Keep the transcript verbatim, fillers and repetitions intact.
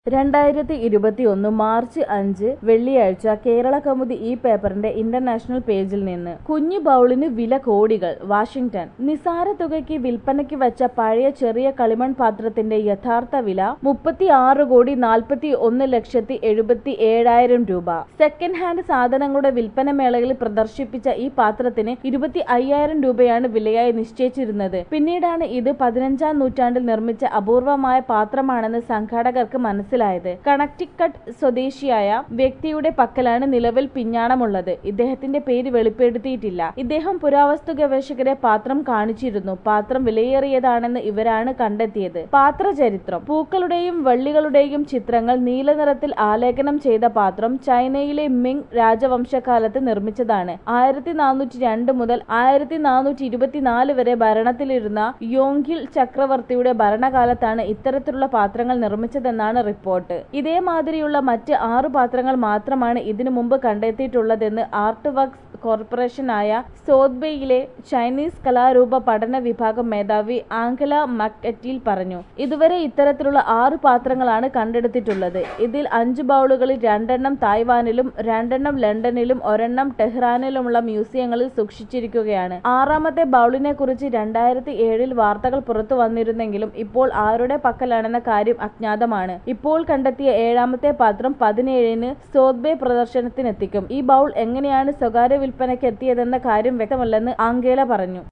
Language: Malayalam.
രണ്ടായിരത്തി ഇരുപത്തിയൊന്ന് മാർച്ച് അഞ്ച് വെള്ളിയാഴ്ച കേരളകൗമുദി ഈ പേപ്പറിന്റെ ഇന്റർനാഷണൽ പേജിൽ നിന്ന് കുഞ്ഞു ബൗളിന് വില കോടികൾ. വാഷിംഗ്ടൺ. നിസാര തുകയ്ക്ക് വിൽപ്പനയ്ക്ക് വച്ച പഴയ ചെറിയ കളിമൺ പാത്രത്തിന്റെ യഥാർത്ഥ വില മുപ്പത്തിയാറ് കോടി നാൽപ്പത്തി ഒന്ന് ലക്ഷത്തി എഴുപത്തി ഏഴായിരം രൂപ. സെക്കൻഡ് ഹാൻഡ് സാധനങ്ങളുടെ വിൽപ്പന മേളയിൽ പ്രദർശിപ്പിച്ച ഈ പാത്രത്തിന് ഇരുപത്തി അയ്യായിരം രൂപയാണ് വിലയായി നിശ്ചയിച്ചിരുന്നത്. പിന്നീടാണ് ഇത് പതിനഞ്ചാം നൂറ്റാണ്ടിൽ നിർമ്മിച്ച അപൂർവമായ പാത്രമാണെന്ന് സംഘാടകർക്ക് മനസ്സിലായി മനസ്സിലായത്. കണക്ടിക്കട്ട് സ്വദേശിയായ വ്യക്തിയുടെ പക്കലാണ് നിലവിൽ പിഞ്ഞാണമുള്ളത്. ഇദ്ദേഹത്തിന്റെ പേര് വെളിപ്പെടുത്തിയിട്ടില്ല. ഇദ്ദേഹം പുരാവസ്തു ഗവേഷകരെ പാത്രം കാണിച്ചിരുന്നു. പാത്രം വിലയേറിയതാണെന്ന് ഇവരാണ് കണ്ടെത്തിയത്. പാത്രചരിത്രം. പൂക്കളുടെയും വള്ളികളുടെയും ചിത്രങ്ങൾ നീലനിറത്തിൽ ആലേഖനം ചെയ്ത പാത്രം ചൈനയിലെ മിങ് രാജവംശകാലത്ത് നിർമ്മിച്ചതാണ്. ആയിരത്തി നാനൂറ്റി രണ്ട് മുതൽ ആയിരത്തി നാനൂറ്റി ഇരുപത്തിനാല് വരെ ഭരണത്തിലിരുന്ന യോങ്ഹിൽ ചക്രവർത്തിയുടെ ഭരണകാലത്താണ് ഇത്തരത്തിലുള്ള പാത്രങ്ങൾ നിർമ്മിച്ചതെന്നാണ് റിപ്പോർട്ട്. ഇതേമാതിരിയുള്ള മറ്റ് ആറ് പാത്രങ്ങൾ മാത്രമാണ് ഇതിനു മുമ്പ് കണ്ടെത്തിയിട്ടുള്ളതെന്ന് ആർട്ട് വർക്സ് കോർപ്പറേഷനായ സോത്ബെയിലെ ചൈനീസ് കലാരൂപ പഠന വിഭാഗം മേധാവി ആംഗല മക്അറ്റീൽ പറഞ്ഞു. ഇതുവരെ ഇത്തരത്തിലുള്ള ആറ് പാത്രങ്ങളാണ് കണ്ടെടുത്തിട്ടുള്ളത്. ഇതിൽ അഞ്ച് ബൗളുകളിൽ രണ്ടെണ്ണം തായ്വാനിലും രണ്ടെണ്ണം ലണ്ടനിലും ഒരെണ്ണം ടെഹ്റാനിലുമുള്ള മ്യൂസിയങ്ങളിൽ സൂക്ഷിച്ചിരിക്കുകയാണ്. ആറാമത്തെ ബൗളിനെ കുറിച്ച് രണ്ടായിരത്തി ഏഴിൽ വാർത്തകൾ പുറത്തു വന്നിരുന്നെങ്കിലും ഇപ്പോൾ ആരുടെ പക്കലാണെന്ന കാര്യം അജ്ഞാതമാണ്. ഇപ്പോൾ കണ്ടെത്തിയ ഏഴാമത്തെ പാത്രം പതിനേഴിന് സോത്ബെ പ്രദർശനത്തിനെത്തിക്കും. ഈ ബൗൾ എങ്ങനെയാണ് സ്വകാര്യ വിൽപ്പനയ്ക്ക് എത്തിയതെന്ന കാര്യം വ്യക്തമല്ലെന്ന് ആംഗേല പറഞ്ഞു.